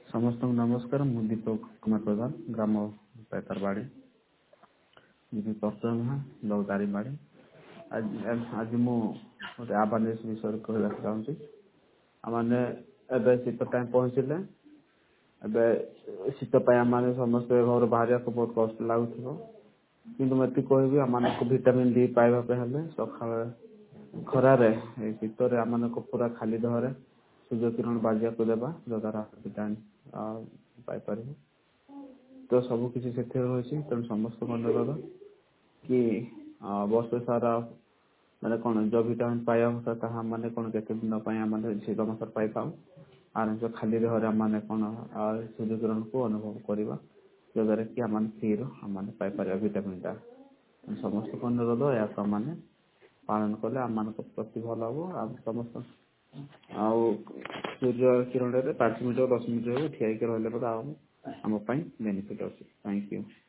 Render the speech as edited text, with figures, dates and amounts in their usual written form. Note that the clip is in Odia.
ସମସ୍ତଙ୍କୁ ନମସ୍କାର। ମୁଁ ଦୀପକ କୁମାର ପ୍ରଧାନ, ଗ୍ରାମ ପାଇକରବାଡ଼ି, ଦାରିଙ୍ଗବାଡ଼ି। ଆଜି ମୁଁ ଗୋଟେ ଆୱାରନେସ୍ ବିଷୟରେ କହିବାକୁ ଚାହୁଁଛି। ଆମମାନେ ଏବେ ଶୀତ ଟାଇମ୍ ପହଞ୍ଚିଲେ। ଏବେ ଶୀତ ପାଇଁ ଆମମାନେ ସମସ୍ତେ ଘରୁ ବାହାରିବାକୁ ବହୁତ କଷ୍ଟ ଲାଗୁଥିବ, କିନ୍ତୁ ମୁଁ ଏତିକି କହିବି, ଆମମାନଙ୍କୁ ଭିଟାମିନ୍ ଡି ପାଇବା ପାଇଁ ହେଲେ ସକାଳେ ଖରାରେ ଏଇ ଶୀତରେ ଆମମାନଙ୍କୁ ପୁରା ଖାଲି ଦେହରେ ସୂର୍ଯ୍ୟ କିରଣ ବାଜିବାକୁ ଦେବା, ଯଦ୍ୱାରା ଭିଟାମିନ୍ ପାଇପାରିବୁ। ତ ସବୁ କିଛି ସେଥିରେ ରହିଛି। ତେଣୁ ସମସ୍ତଙ୍କୁ ଅନୁରୋଧ କି ବର୍ଷ ସାରା ମାନେ କ'ଣ ଯେଉଁ ଭିଟାମିନ୍ ପାଇବା କଥା ତାହା ମାନେ କ'ଣ କେତେ ଦିନ ପାଇଁ ଆମେ ଶୀତ ମାସରେ ପାଇଥାଉ। ଆରାମସେ ଖାଲି ଦେହରେ ଆମମାନେ କ'ଣ ସୂର୍ଯ୍ୟ କିରଣକୁ ଅନୁଭବ କରିବା, ଯଦ୍ୱାରା କି ଆମମାନେ ଫ୍ରିରୁ ଆମମାନେ ପାଇପାରିବା ଭିଟାମିନ୍ଟା। ସମସ୍ତଙ୍କୁ ଅନୁରୋଧ, ଏହାକୁ ଆମମାନେ ପାଳନ କଲେ ଆମମାନଙ୍କ ପ୍ରତି ଭଲ ହେବ। ଆଉ ସମସ୍ତ ସୂର୍ଯ୍ୟ କିରଣରେ 5 ମିନିଟ୍ 10 ମିନିଟ୍ ଠିଆ ହେଇକି ରହିଲେ ଆମ ପାଇଁ ବେନିଫିଟ୍ ଅଛି। Thank you.